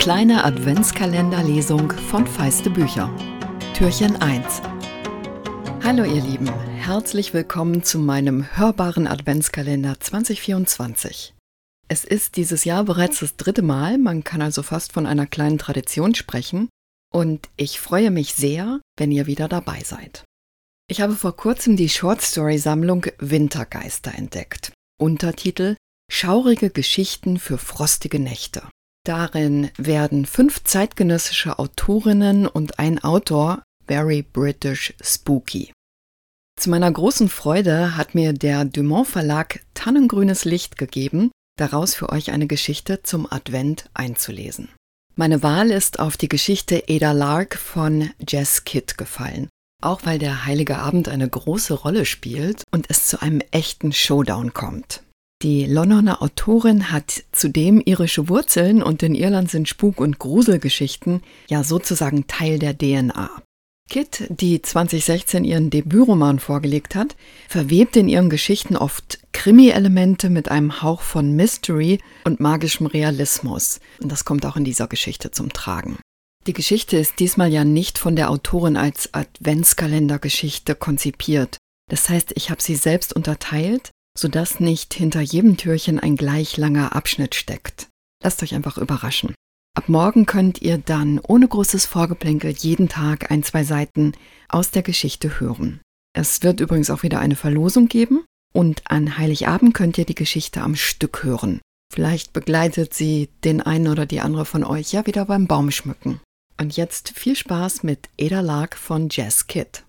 kleine Adventskalenderlesung von Feiste Bücher. Türchen 1. Hallo ihr Lieben, herzlich willkommen zu meinem hörbaren Adventskalender 2024. Es ist dieses Jahr bereits das 3. Mal, man kann also fast von einer kleinen Tradition sprechen und ich freue mich sehr, wenn ihr wieder dabei seid. Ich habe vor kurzem die Shortstory-Sammlung Wintergeister entdeckt. Untertitel: Schaurige Geschichten für frostige Nächte. Darin werden 5 zeitgenössische Autorinnen und ein Autor very British spooky. Zu meiner großen Freude hat mir der Dumont Verlag tannengrünes Licht gegeben, daraus für euch eine Geschichte zum Advent einzulesen. Meine Wahl ist auf die Geschichte Ada Lark von Jess Kidd gefallen, auch weil der Heilige Abend eine große Rolle spielt und es zu einem echten Showdown kommt. Die Londoner Autorin hat zudem irische Wurzeln und in Irland sind Spuk- und Gruselgeschichten ja sozusagen Teil der DNA. Kidd, die 2016 ihren Debütroman vorgelegt hat, verwebt in ihren Geschichten oft Krimi-Elemente mit einem Hauch von Mystery und magischem Realismus. Und das kommt auch in dieser Geschichte zum Tragen. Die Geschichte ist diesmal ja nicht von der Autorin als Adventskalendergeschichte konzipiert. Das heißt, ich habe sie selbst unterteilt, sodass nicht hinter jedem Türchen ein gleich langer Abschnitt steckt. Lasst euch einfach überraschen. Ab morgen könnt ihr dann ohne großes Vorgeplänkel jeden Tag 1-2 Seiten aus der Geschichte hören. Es wird übrigens auch wieder eine Verlosung geben und an Heiligabend könnt ihr die Geschichte am Stück hören. Vielleicht begleitet sie den einen oder die andere von euch ja wieder beim Baumschmücken. Und jetzt viel Spaß mit Ada Lark von Jess Kidd.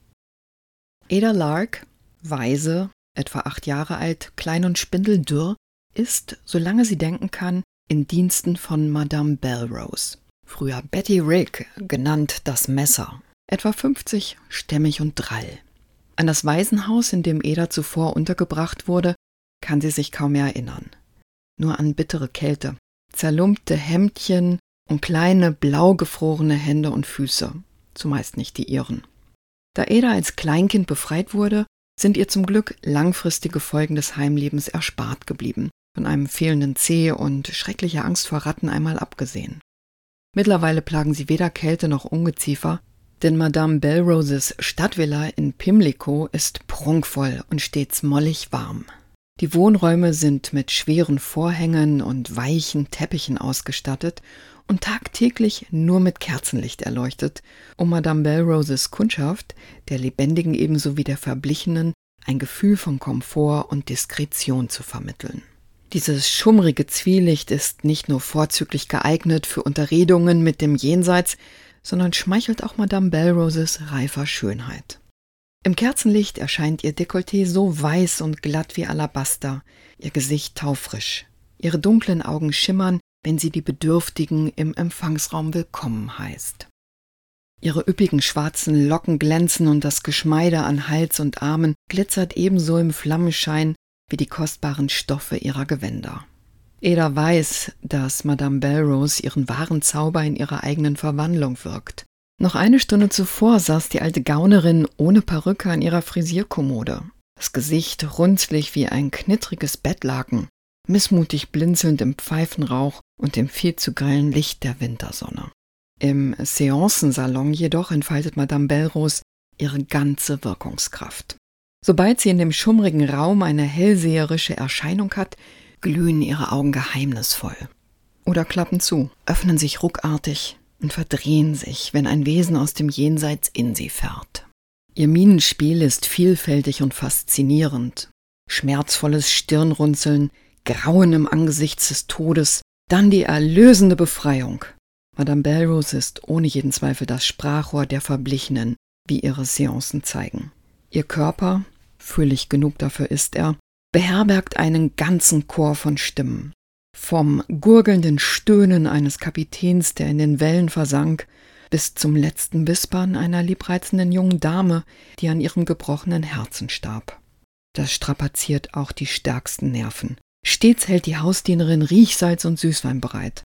Ada Lark, Waise, etwa 8 Jahre alt, klein und spindeldürr, ist, solange sie denken kann, in Diensten von Madame Belrose, früher Betty Rigg, genannt das Messer, etwa 50, stämmig und drall. An das Waisenhaus, in dem Ada zuvor untergebracht wurde, kann sie sich kaum mehr erinnern. Nur an bittere Kälte, zerlumpte Hemdchen und kleine, blau gefrorene Hände und Füße, zumeist nicht die ihren. Da Ada als Kleinkind befreit wurde, sind ihr zum Glück langfristige Folgen des Heimlebens erspart geblieben, von einem fehlenden Zeh und schrecklicher Angst vor Ratten einmal abgesehen. Mittlerweile plagen sie weder Kälte noch Ungeziefer, denn Madame Belroses Stadtvilla in Pimlico ist prunkvoll und stets mollig warm. Die Wohnräume sind mit schweren Vorhängen und weichen Teppichen ausgestattet und tagtäglich nur mit Kerzenlicht erleuchtet, um Madame Belroses Kundschaft, der lebendigen ebenso wie der verblichenen, ein Gefühl von Komfort und Diskretion zu vermitteln. Dieses schummrige Zwielicht ist nicht nur vorzüglich geeignet für Unterredungen mit dem Jenseits, sondern schmeichelt auch Madame Belroses reifer Schönheit. Im Kerzenlicht erscheint ihr Dekolleté so weiß und glatt wie Alabaster, ihr Gesicht taufrisch. Ihre dunklen Augen schimmern, wenn sie die Bedürftigen im Empfangsraum willkommen heißt. Ihre üppigen schwarzen Locken glänzen und das Geschmeide an Hals und Armen glitzert ebenso im Flammenschein wie die kostbaren Stoffe ihrer Gewänder. Ada weiß, dass Madame Belrose ihren wahren Zauber in ihrer eigenen Verwandlung wirkt. Noch eine Stunde zuvor saß die alte Gaunerin ohne Perücke an ihrer Frisierkommode. Das Gesicht runzlig wie ein knittriges Bettlaken, missmutig blinzelnd im Pfeifenrauch und im viel zu grellen Licht der Wintersonne. Im Seancensalon jedoch entfaltet Madame Belrose ihre ganze Wirkungskraft. Sobald sie in dem schummrigen Raum eine hellseherische Erscheinung hat, glühen ihre Augen geheimnisvoll. Oder klappen zu, öffnen sich ruckartig und verdrehen sich, wenn ein Wesen aus dem Jenseits in sie fährt. Ihr Mienenspiel ist vielfältig und faszinierend. Schmerzvolles Stirnrunzeln, Grauen im Angesicht des Todes, dann die erlösende Befreiung. Madame Belrose ist ohne jeden Zweifel das Sprachrohr der Verblichenen, wie ihre Seancen zeigen. Ihr Körper, fröhlich genug dafür ist er, beherbergt einen ganzen Chor von Stimmen. Vom gurgelnden Stöhnen eines Kapitäns, der in den Wellen versank, bis zum letzten Wispern einer liebreizenden jungen Dame, die an ihrem gebrochenen Herzen starb. Das strapaziert auch die stärksten Nerven. Stets hält die Hausdienerin Riechsalz und Süßwein bereit.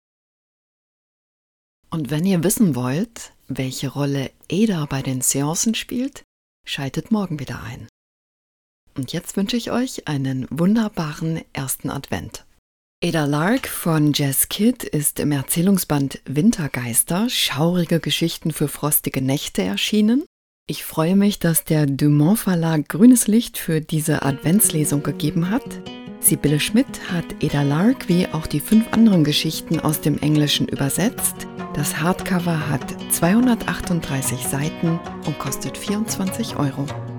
Und wenn ihr wissen wollt, welche Rolle Ada bei den Seancen spielt, schaltet morgen wieder ein. Und jetzt wünsche ich euch einen wunderbaren ersten Advent. Ada Lark von Jazz Kidd ist im Erzählungsband Wintergeister, schaurige Geschichten für frostige Nächte erschienen. Ich freue mich, dass der Dumont Verlag grünes Licht für diese Adventslesung gegeben hat. Sibylle Schmidt hat Ada Lark wie auch die 5 anderen Geschichten aus dem Englischen übersetzt. Das Hardcover hat 238 Seiten und kostet 24 €.